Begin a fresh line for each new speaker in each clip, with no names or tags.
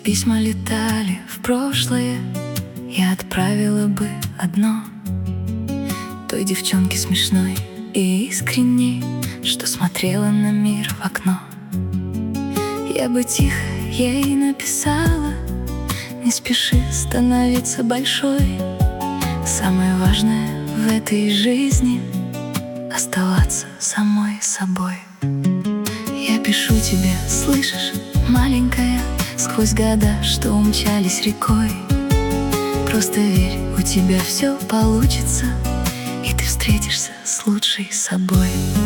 письма летали в прошлое, я отправила бы одно той девчонке смешной и искренней, что смотрела на мир в окно. Я бы тихо ей написала: не спеши становиться большой. Самое важное в этой жизни — оставаться самой собой. Я пишу тебе, слышишь, маленькая, сквозь года, что умчались рекой. Просто верь, у тебя все получится, и ты встретишься с лучшей собой.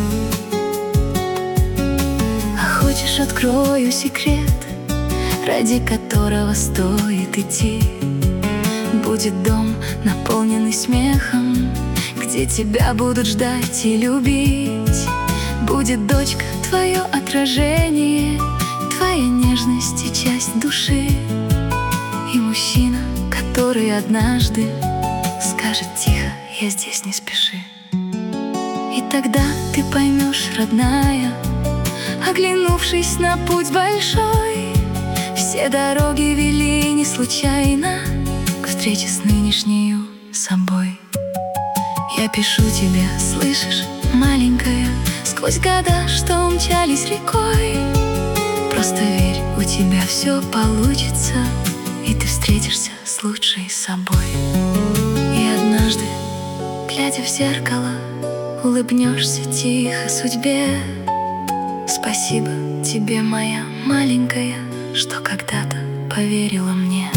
А хочешь, открою секрет, ради которого стоит идти. Будет дом, наполненный смехом, где тебя будут ждать и любить. Будет дочка, твое отражение, твоя нежность и часть души. И мужчина, который однажды скажет тихо: я здесь, не спеши. И тогда ты поймешь, родная, оглянувшись на путь большой, все дороги вели не случайно к встрече с нынешней собой. Я пишу тебе, слышишь, маленькая, сквозь года, что умчались рекой. Просто верь, у тебя все получится, и ты встретишься с лучшей собой. И однажды, глядя в зеркало, улыбнешься тихо судьбе. Спасибо тебе, моя маленькая, что когда-то поверила мне.